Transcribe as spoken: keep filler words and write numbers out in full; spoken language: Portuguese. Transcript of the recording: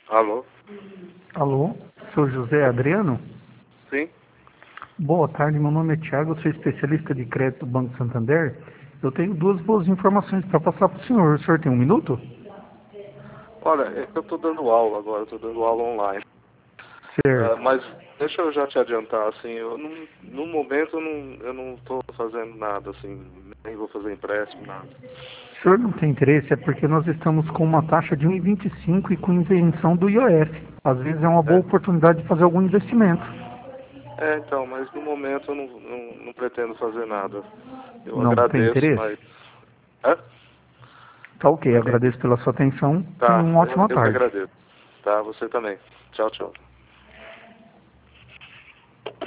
Alô? Alô, sou José Adriano? Sim? Boa tarde, meu nome é Thiago, eu sou especialista de crédito do Banco Santander. Eu tenho duas boas informações para passar para o senhor. O senhor tem um minuto? Olha, é que eu estou dando aula agora, estou dando aula online. Ah, Certo. mas deixa eu já te adiantar, assim, eu não, no momento eu não eu não estou fazendo nada, assim, nem vou fazer empréstimo, nada. Se o senhor não tem interesse, é porque nós estamos com uma taxa de um vírgula vinte e cinco e com isenção do I O F. Às vezes é uma boa É, oportunidade de fazer algum investimento. é então, mas no momento eu não, não, não pretendo fazer nada. Eu Não tem agradeço, interesse? mas... É? Tá ok, Não entendi. agradeço pela sua atenção e Tá, uma eu, ótima eu que tarde. agradeço. Tá, você também. Tchau, tchau.